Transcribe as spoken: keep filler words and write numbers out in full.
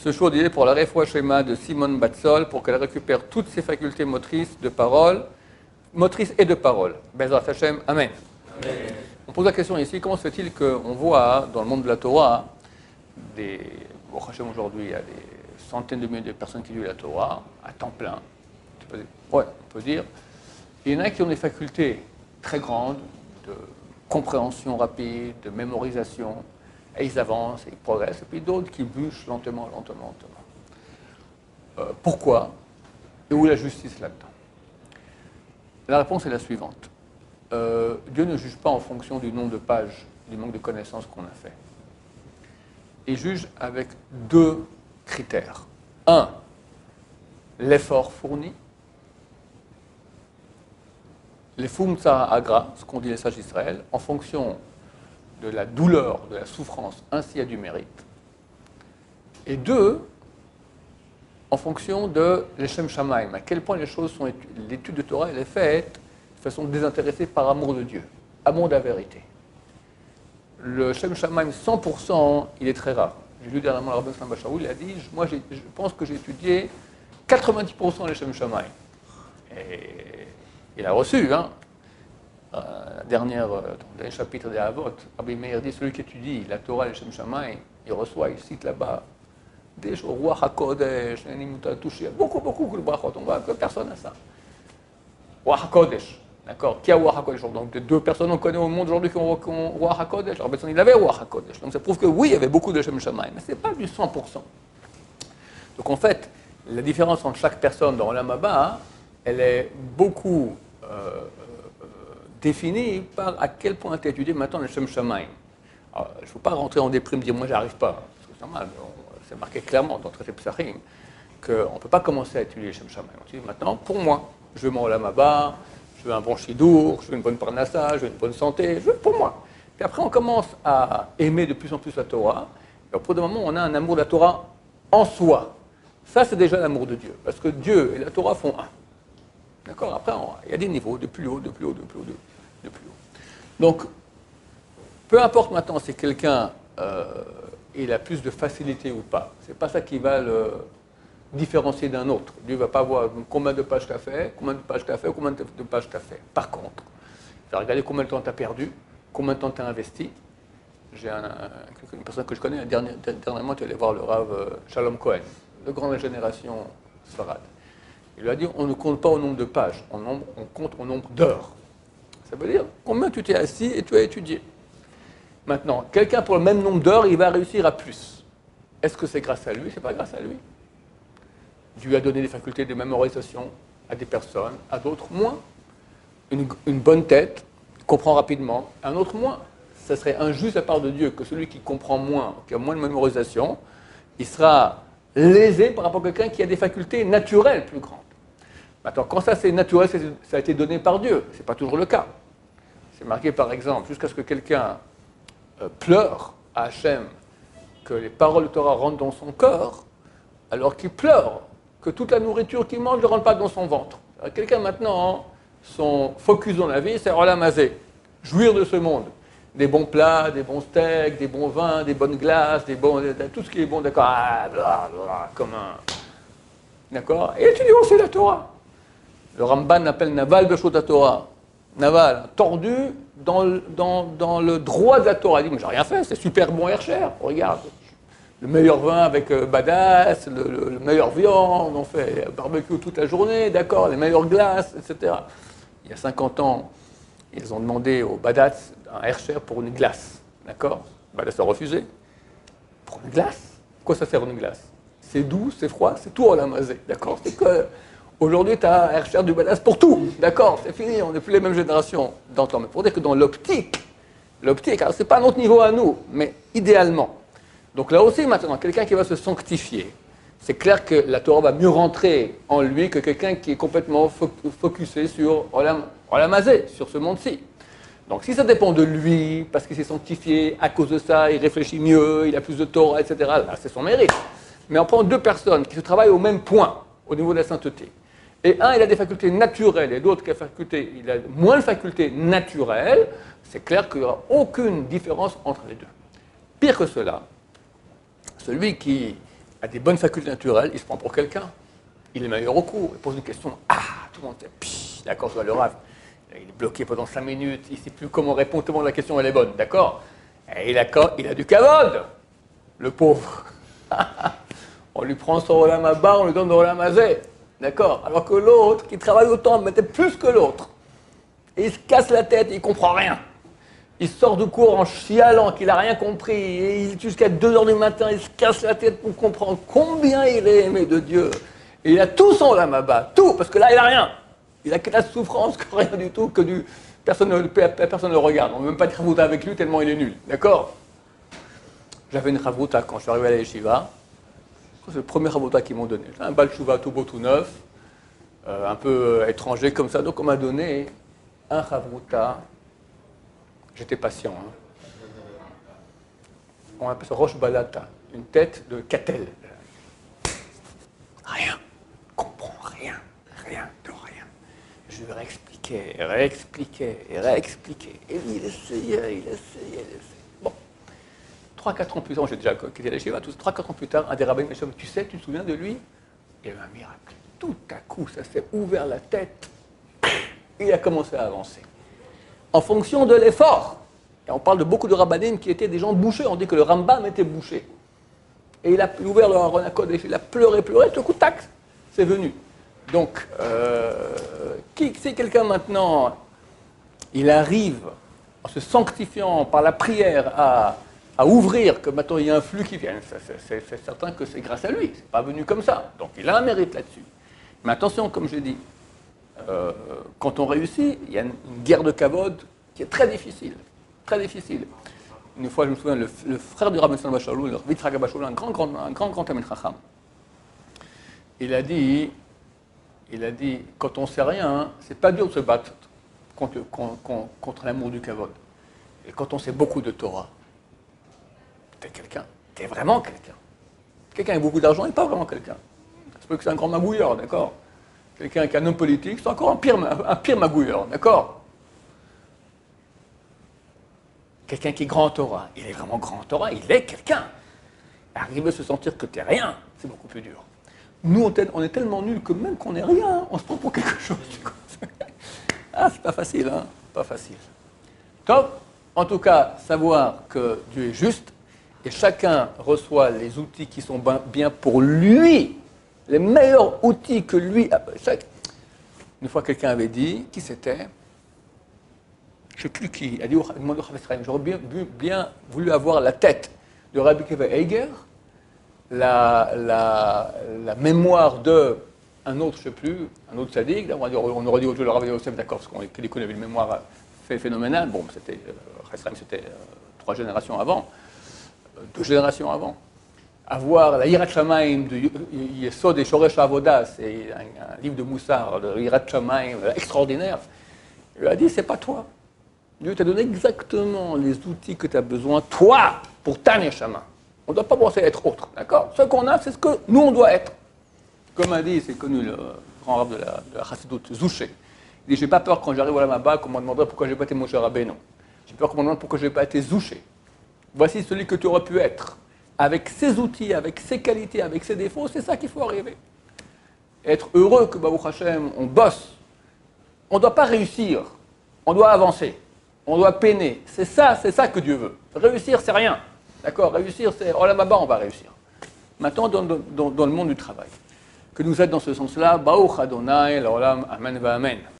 Ce jour d'idée pour la Refoua Shema de Simone Batzol pour qu'elle récupère toutes ses facultés motrices de parole, motrices et de parole. Bezrat Hashem, Amen. Amen. On pose la question ici, comment se fait-il qu'on voit dans le monde de la Torah, des, bon, Hashem aujourd'hui, il y a des centaines de milliers de personnes qui lisent la Torah à temps plein. Ouais, on peut dire. Il y en a qui ont des facultés très grandes de compréhension rapide, de mémorisation, et ils avancent, et ils progressent, et puis d'autres qui bûchent lentement, lentement, lentement. Euh, pourquoi? Et où est la justice là-dedans? La réponse est la suivante. Euh, Dieu ne juge pas en fonction du nombre de pages, du manque de connaissances qu'on a fait. Il juge avec deux critères. Un, l'effort fourni. Les Fumtsa Agra, ce qu'ont dit les sages d'Israël, en fonction de la douleur, de la souffrance, ainsi il y a du mérite. Et deux, en fonction de l'Eshem Shamaim, à quel point les choses sont étudiées. L'étude de Torah, elle est faite de façon désintéressée par amour de Dieu, amour de la vérité. Le Shem Shamaim cent pour cent, il est très rare. J'ai lu dernièrement le rabbin Slam Bachaoul, il a dit, moi je pense que j'ai étudié quatre-vingt-dix pour cent les Shem Shamaim. Et il a reçu, hein, euh, la dernière, euh, dans les chapitres des Avot, Rabbi Meir dit, celui qui étudie la Torah et les Shem Shamaim, il reçoit, il cite là-bas, des choses, Ruach HaKodesh, touché, beaucoup, beaucoup de brachot, on voit que personne n'a ça. Ruach HaKodesh, d'accord? Qui a Ruach HaKodesh? Donc, deux personnes on connaît au monde aujourd'hui qui ont, qui ont Ruach HaKodesh. Alors, il avait Ruach HaKodesh. Donc, ça prouve que oui, il y avait beaucoup de Shem Shamaim, mais ce n'est pas du cent pour cent. Donc, en fait, la différence entre chaque personne dans l'Olam Haba, elle est beaucoup euh, euh, définie par à quel point tu as étudié maintenant le Shem Shamaim. Alors, il ne faut pas rentrer en déprime et dire moi, j'arrive pas. Parce que c'est normal, c'est marqué clairement dans le traité Psachim qu'on ne peut pas commencer à étudier le Shem Shamaim. On dit maintenant, pour moi, je veux mon Olam Haba, je veux un bon chidour, je veux une bonne parnassa, je veux une bonne santé, je veux pour moi. Puis après, on commence à aimer de plus en plus la Torah. Et au bout d'un moment, on a un amour de la Torah en soi. Ça, c'est déjà l'amour de Dieu. Parce que Dieu et la Torah font un. D'accord? Après, on, il y a des niveaux, de plus haut, de plus haut, de plus haut, de, de plus haut. Donc, peu importe maintenant si quelqu'un euh, il a plus de facilité ou pas. C'est pas ça qui va le différencier d'un autre. Dieu ne va pas voir combien de pages tu as fait, combien de pages tu as fait, combien de pages tu as fait. Par contre, il va regarder combien de temps tu as perdu, combien de temps tu as investi. J'ai un, un, une personne que je connais, dernièrement, dernièrement tu allais voir le Rav Shalom Cohen, le grand de la génération Sfarad. Il lui a dit, on ne compte pas au nombre de pages, on, nombre, on compte au nombre d'heures. Ça veut dire combien tu t'es assis et tu as étudié. Maintenant, quelqu'un pour le même nombre d'heures, il va réussir à plus. Est-ce que c'est grâce à lui? C'est pas grâce à lui. Dieu a donné des facultés de mémorisation à des personnes, à d'autres moins. Une, une bonne tête comprend rapidement, un autre moins. Ce serait injuste à part de Dieu que celui qui comprend moins, qui a moins de mémorisation, il sera lésé par rapport à quelqu'un qui a des facultés naturelles plus grandes. Maintenant, quand ça c'est naturel, ça a été donné par Dieu. Ce n'est pas toujours le cas. C'est marqué par exemple, jusqu'à ce que quelqu'un euh, pleure à Hachem que les paroles de Torah rentrent dans son corps, alors qu'il pleure que toute la nourriture qu'il mange ne rentre pas dans son ventre. Quelqu'un maintenant, son focus dans la vie, c'est Olam Hazé, jouir de ce monde. Des bons plats, des bons steaks, des bons vins, des bonnes glaces, des bons, tout ce qui est bon, d'accord, ah, bla, bla, comme un... D'accord? Et étudions aussi la Torah. Le Ramban appelle Naval Beshot Torah. Naval, tordu dans, dans, dans le droit de la Torah. Il dit, mais j'ai rien fait, c'est super bon et cher. Regarde, le meilleur vin avec euh, badass, le, le, le meilleur viande, on fait barbecue toute la journée, d'accord, les meilleures glaces, et cetera. Il y a cinquante ans, ils ont demandé au badass un Hercher pour une glace, d'accord? Badass a refusé. Pour une glace? Quoi ça sert une glace? C'est doux, c'est froid, c'est tout Olam Hazé, d'accord? C'est que aujourd'hui, tu as un Hercher du badass pour tout, d'accord? C'est fini, on n'est plus les mêmes générations d'antan. Mais pour dire que dans l'optique, l'optique, alors c'est pas un autre niveau à nous, mais idéalement. Donc là aussi, maintenant, quelqu'un qui va se sanctifier, c'est clair que la Torah va mieux rentrer en lui que quelqu'un qui est complètement focusé sur Olam Hazé, sur ce monde-ci. Donc si ça dépend de lui, parce qu'il s'est sanctifié, à cause de ça, il réfléchit mieux, il a plus de Torah, et cetera, là, c'est son mérite. Mais on prend deux personnes qui se travaillent au même point, au niveau de la sainteté. Et un, il a des facultés naturelles, et l'autre qui a, faculté, il a moins de facultés naturelles, c'est clair qu'il n'y aura aucune différence entre les deux. Pire que cela, celui qui a des bonnes facultés naturelles, il se prend pour quelqu'un. Il est meilleur au cours, il pose une question, ah, tout le monde fait, d'accord, je vois le rave. Il est bloqué pendant cinq minutes, il ne sait plus comment répondre, tout le monde, la question elle est bonne, d'accord. Et il a, il a du kavod, le pauvre. On lui prend son Olam Haba, on lui donne le Olam Hazé, d'accord. Alors que l'autre, qui travaille autant, mettait plus que l'autre. Et il se casse la tête, il ne comprend rien. Il sort du cours en chialant qu'il n'a rien compris. Et jusqu'à deux heures du matin, il se casse la tête pour comprendre combien il est aimé de Dieu. Et il a tout son Olam Haba, tout, parce que là, il n'a rien. Il a que la souffrance, que rien du tout, que du... Personne ne, personne ne le regarde. On ne veut même pas de Chavruta avec lui tellement il est nul. D'accord. J'avais une Chavruta quand je suis arrivé à la Yeshiva. C'est le premier Chavruta qu'ils m'ont donné. Un Baal Tshuva tout beau, tout neuf, euh, un peu étranger comme ça. Donc on m'a donné un Chavruta. J'étais patient. Hein. On appelle ça Rosh Balata, une tête de Catel. Rien. Comprends rien. Rien de rien. Je lui réexpliquais, réexpliquais, réexpliquais. Et il essayait, il essayait, il essayait. Bon. Trois, quatre ans plus tard, j'ai déjà quitté la Shiva, trois, quatre ans plus tard, un des rabbins m'a dit, tu sais, tu te souviens de lui? Il y a eu un miracle. Tout à coup, ça s'est ouvert la tête. Il a commencé à avancer. En fonction de l'effort. Et on parle de beaucoup de rabbanim qui étaient des gens bouchés. On dit que le Rambam était bouché. Et il a ouvert le Aron HaKodesh, il a pleuré, pleuré, tout coup, tac, c'est venu. Donc, euh, qui, si quelqu'un maintenant, il arrive, en se sanctifiant par la prière, à, à ouvrir, que maintenant il y a un flux qui vient, c'est certain que c'est grâce à lui, c'est pas venu comme ça. Donc il a un mérite là-dessus. Mais attention, comme je dis, euh, quand on réussit, il y a une, une guerre de kavod qui est très difficile, très difficile. Une fois, je me souviens, le, le frère du Rabbi Salman Bachalou, le Rabbi Yitzhak Bachalou, un grand, grand, un grand, grand Talmid Chacham, il a dit... Il a dit, quand on ne sait rien, c'est pas dur de se battre contre, contre, contre l'amour du kavod. Et quand on sait beaucoup de Torah, t'es quelqu'un, t'es vraiment quelqu'un. Quelqu'un avec beaucoup d'argent n'est pas vraiment quelqu'un. Ça peut que c'est un grand magouilleur, d'accord. Quelqu'un qui a un homme politique, c'est encore un pire, un pire magouilleur, d'accord. Quelqu'un qui est grand en Torah, il est vraiment grand en Torah, il est quelqu'un. Arriver à se sentir que t'es rien, c'est beaucoup plus dur. Nous, on est tellement nuls que même qu'on n'est rien, on se prend pour quelque chose. Ah, c'est pas facile, hein? Pas facile. Top. En tout cas, savoir que Dieu est juste et chacun reçoit les outils qui sont bien pour lui, les meilleurs outils que lui a. Une fois, quelqu'un avait dit, qui c'était? Je ne sais plus qui. Il a dit, j'aurais bien, bien voulu avoir la tête de Rabbi Akiva Eiger. La, la, la mémoire d'un autre, je ne sais plus, un autre sadique, on, on aurait dit au le Rav Yosef, d'accord, parce qu'il connaît une mémoire phénoménale. Bon, c'était c'était euh, trois générations avant, euh, deux générations avant. Avoir la Yirat Shamayim de Yesod et Shoresh Avoda, c'est un, un livre de Moussar, de Yirat Shamayim extraordinaire. Il lui a dit, c'est pas toi. Dieu t'a donné exactement les outils que tu as besoin, toi, pour ta neshama. On ne doit pas penser à être autre, d'accord? Ce qu'on a, c'est ce que nous, on doit être. Comme a dit, c'est connu, le grand rave de la, de la Chassidoute, Zouché. Il dit, j'ai pas peur quand j'arrive à la Maba qu'on me demanderait pourquoi j'ai pas été Moshe Rabbeinu. J'ai peur qu'on me demande pourquoi j'ai pas été Zouché. Voici celui que tu aurais pu être. Avec ses outils, avec ses qualités, avec ses défauts, c'est ça qu'il faut arriver. Être heureux que, Baruch Hashem, on bosse. On ne doit pas réussir. On doit avancer. On doit peiner. C'est ça, c'est ça que Dieu veut. Réussir, c'est rien. D'accord, réussir, c'est oh là bas on va réussir. Maintenant, dans, dans, dans le monde du travail, que nous êtes dans ce sens-là, Baruch Adonai, l'Olam, Amen, va Amen.